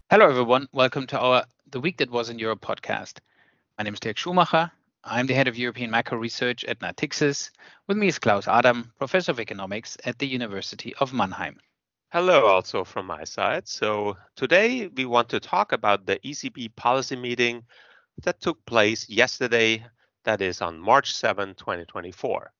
Hello, everyone. Welcome to our The Week That Was in Europe podcast. My name is Dirk Schumacher. I'm the head of European macro research at Natixis. With me is Klaus Adam, professor of economics at the University of Mannheim. Hello, also from my side. So, today we want to talk about the ECB policy meeting that took place yesterday, that is on March 7, 2024.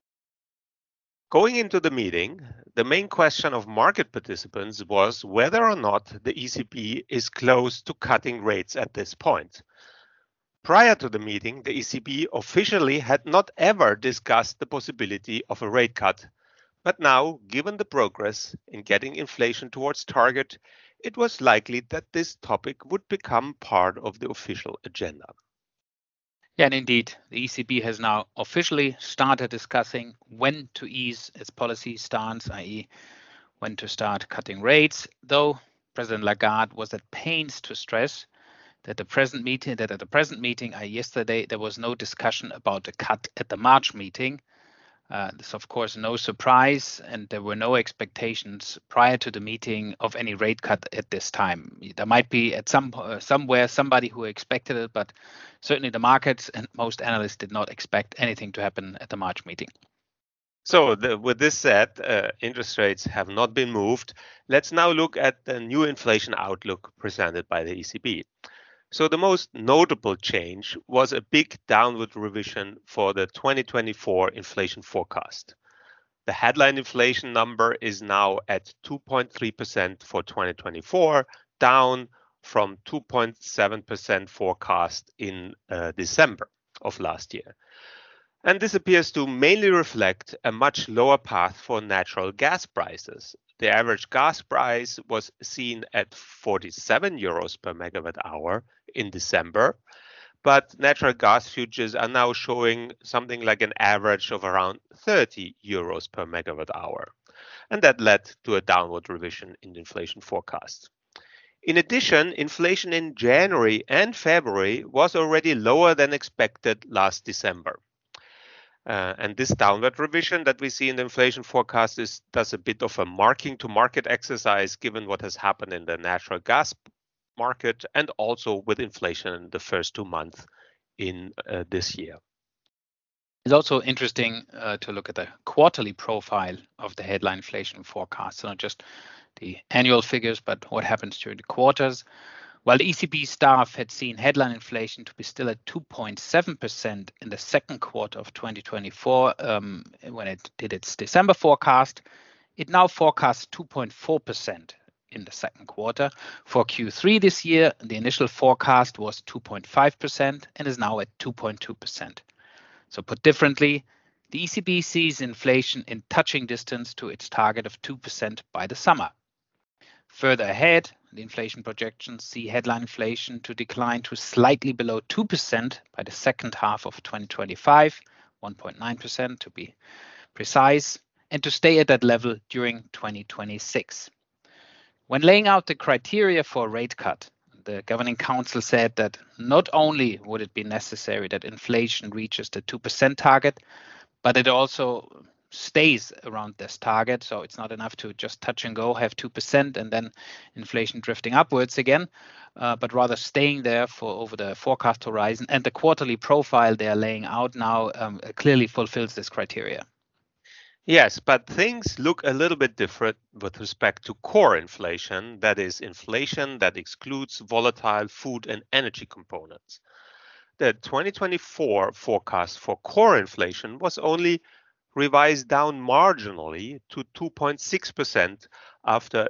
Going into the meeting, the main question of market participants was whether or not the ECB is close to cutting rates at this point. Prior to the meeting, the ECB officially had not ever discussed the possibility of a rate cut. But now, given the progress in getting inflation towards target, it was likely that this topic would become part of the official agenda. Yeah, and indeed, the ECB has now officially started discussing when to ease its policy stance, i.e., when to start cutting rates, though President Lagarde was at pains to stress that at the present meeting yesterday, there was no discussion about a cut at the March meeting. This, of course, no surprise, and there were no expectations prior to the meeting of any rate cut at this time. There might be at somewhere somebody who expected it, but certainly the markets and most analysts did not expect anything to happen at the March meeting. So, with this said, interest rates have not been moved. Let's now look at the new inflation outlook presented by the ECB. So, the most notable change was a big downward revision for the 2024 inflation forecast. The headline inflation number is now at 2.3% for 2024, down from 2.7% forecast in December of last year. And this appears to mainly reflect a much lower path for natural gas prices. The average gas price was seen at 47 euros per megawatt hour in December, but natural gas futures are now showing something like an average of around 30 euros per megawatt hour. And that led to a downward revision in the inflation forecast. In addition, inflation in January and February was already lower than expected last December. And this downward revision that we see in the inflation forecast is thus a bit of a marking to market exercise given what has happened in the natural gas market and also with inflation in the first 2 months in this year. It's also interesting to look at the quarterly profile of the headline inflation forecast, so not just the annual figures, but what happens during the quarters. While the ECB staff had seen headline inflation to be still at 2.7% in the second quarter of 2024, when it did its December forecast, it now forecasts 2.4% in the second quarter. For Q3 this year, the initial forecast was 2.5% and is now at 2.2%. So put differently, the ECB sees inflation in touching distance to its target of 2% by the summer. Further ahead, the inflation projections see headline inflation to decline to slightly below 2% by the second half of 2025, 1.9% to be precise, and to stay at that level during 2026. When laying out the criteria for a rate cut, the Governing Council said that not only would it be necessary that inflation reaches the 2% target, but it also stays around this target. So it's not enough to just touch and go, have 2% and then inflation drifting upwards again, but rather staying there for over the forecast horizon. And the quarterly profile they are laying out now clearly fulfills this criteria. Yes, but things look a little bit different with respect to core inflation, that is, inflation that excludes volatile food and energy components. The 2024 forecast for core inflation was only revised down marginally to 2.6% after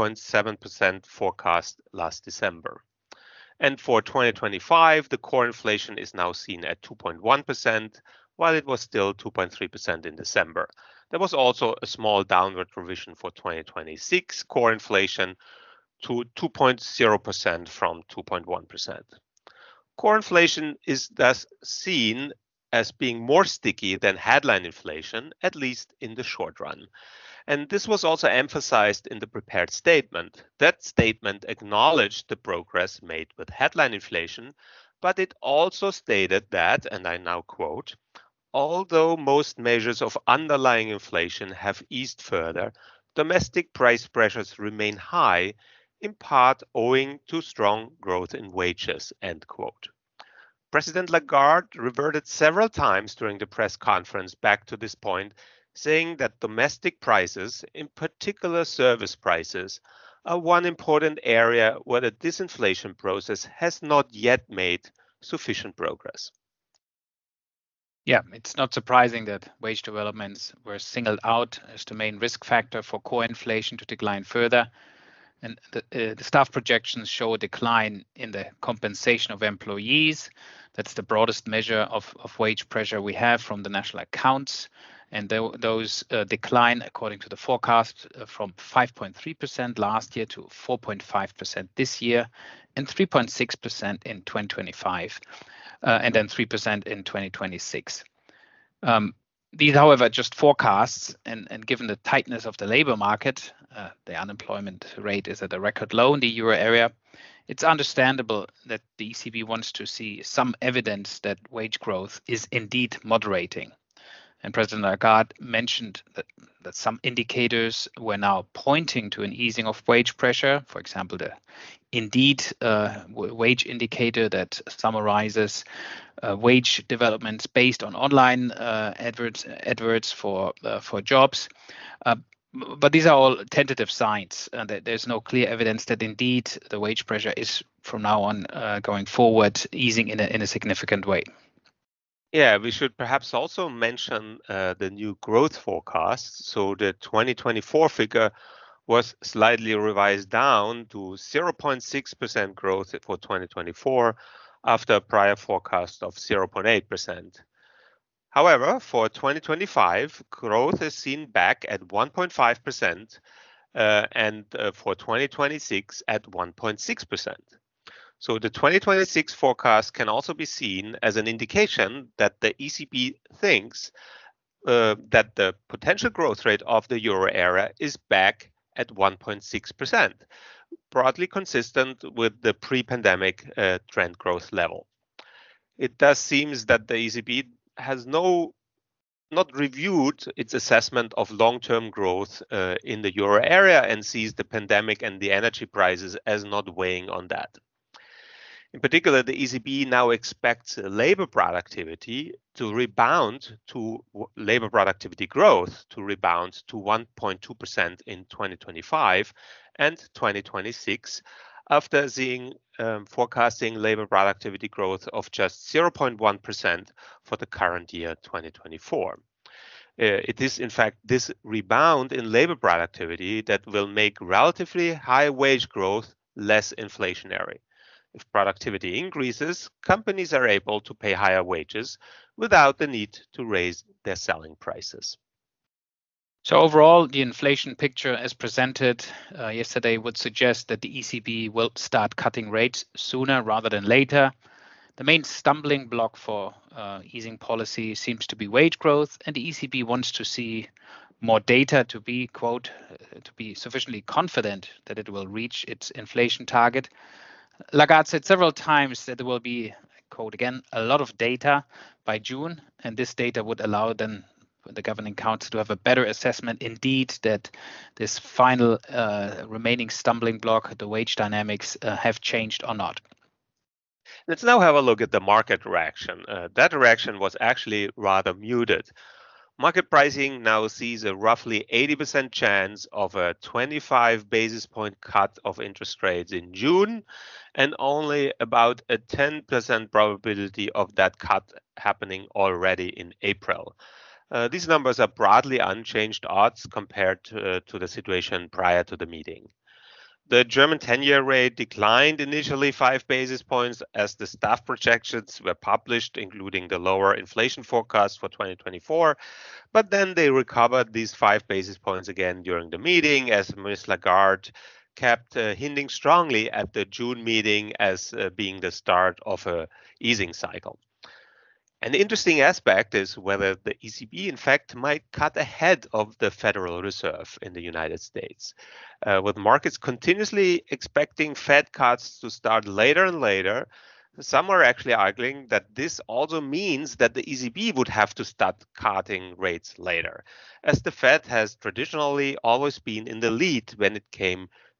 2.7% forecast last December. And for 2025, the core inflation is now seen at 2.1%, while it was still 2.3% in December. There was also a small downward revision for 2026 core inflation to 2.0% from 2.1%. Core inflation is thus seen as being more sticky than headline inflation, at least in the short run. And this was also emphasized in the prepared statement. That statement acknowledged the progress made with headline inflation, but it also stated that, and I now quote, although most measures of underlying inflation have eased further, domestic price pressures remain high, in part owing to strong growth in wages, end quote. President Lagarde reverted several times during the press conference back to this point, saying that domestic prices, in particular service prices, are one important area where the disinflation process has not yet made sufficient progress. Yeah, it's not surprising that wage developments were singled out as the main risk factor for core inflation to decline further. And the staff projections show a decline in the compensation of employees. That's the broadest measure of wage pressure we have from the national accounts. And those decline, according to the forecast, from 5.3% last year to 4.5% this year, and 3.6% in 2025, and then 3% in 2026. These, however, are just forecasts, and given the tightness of the labor market, the unemployment rate is at a record low in the euro area. It's understandable that the ECB wants to see some evidence that wage growth is indeed moderating. And President Lagarde mentioned that some indicators were now pointing to an easing of wage pressure. For example, the Indeed wage indicator that summarizes wage developments based on online adverts for jobs. But these are all tentative signs, and there's no clear evidence that indeed the wage pressure is from now on going forward easing in a significant way. Yeah, we should perhaps also mention the new growth forecast. So the 2024 figure was slightly revised down to 0.6% growth for 2024 after a prior forecast of 0.8%. However, for 2025, growth is seen back at 1.5% and for 2026 at 1.6%. So the 2026 forecast can also be seen as an indication that the ECB thinks that the potential growth rate of the euro area is back at 1.6%, broadly consistent with the pre-pandemic trend growth level. It does seem that the ECB has not reviewed its assessment of long-term growth in the euro area and sees the pandemic and the energy prices as not weighing on that. In particular, the ECB now expects labor productivity to rebound to labor productivity growth to rebound to 1.2% in 2025 and 2026, after forecasting labor productivity growth of just 0.1% for the current year, 2024. It is, in fact, this rebound in labor productivity that will make relatively high wage growth less inflationary. If productivity increases, companies are able to pay higher wages without the need to raise their selling prices. So overall, the inflation picture as presented yesterday would suggest that the ECB will start cutting rates sooner rather than later. The main stumbling block for easing policy seems to be wage growth, and the ECB wants to see more data to be, quote, to be sufficiently confident that it will reach its inflation target. Lagarde said several times that there will be, quote again, a lot of data by June, and this data would allow then the Governing Council to have a better assessment indeed that this final remaining stumbling block, the wage dynamics, have changed or not. Let's now have a look at the market reaction. That reaction was actually rather muted. Market pricing now sees a roughly 80% chance of a 25 basis point cut of interest rates in June, and only about a 10% probability of that cut happening already in April. These numbers are broadly unchanged odds compared to the situation prior to the meeting. The German 10-year rate declined initially 5 basis points as the staff projections were published, including the lower inflation forecast for 2024. But then they recovered these 5 basis points again during the meeting as Ms. Lagarde kept hinting strongly at the June meeting as being the start of an easing cycle. An interesting aspect is whether the ECB, in fact, might cut ahead of the Federal Reserve in the United States. With markets continuously expecting Fed cuts to start later and later, some are actually arguing that this also means that the ECB would have to start cutting rates later, as the Fed has traditionally always been in the lead when it came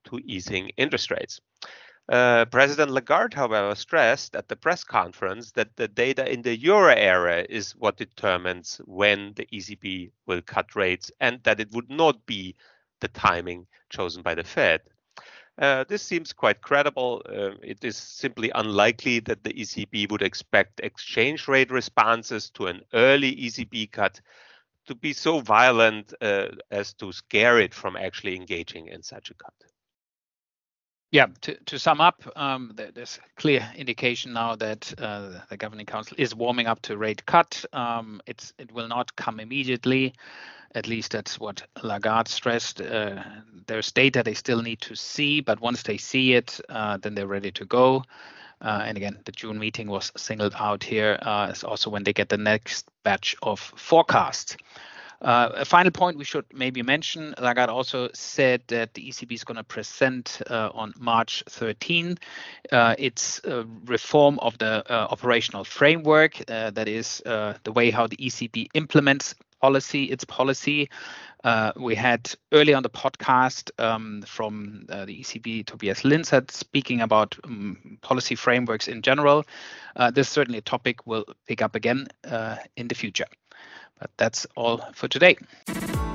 to easing interest rates. President Lagarde, however, stressed at the press conference that the data in the euro area is what determines when the ECB will cut rates, and that it would not be the timing chosen by the Fed. This seems quite credible. It is simply unlikely that the ECB would expect exchange rate responses to an early ECB cut to be so violent as to scare it from actually engaging in such a cut. Yeah, to sum up, there's clear indication now that the Governing Council is warming up to rate cut. It will not come immediately. At least that's what Lagarde stressed. There's data they still need to see, but once they see it, then they're ready to go. And again, the June meeting was singled out here as also when they get the next batch of forecasts. A final point we should maybe mention, Lagarde also said that the ECB is going to present on March 13 its reform of the operational framework, that is the way how the ECB implements its policy. We had early on the podcast from the ECB, Tobias Linzert, speaking about policy frameworks in general. This is certainly a topic we'll pick up again in the future. But that's all for today.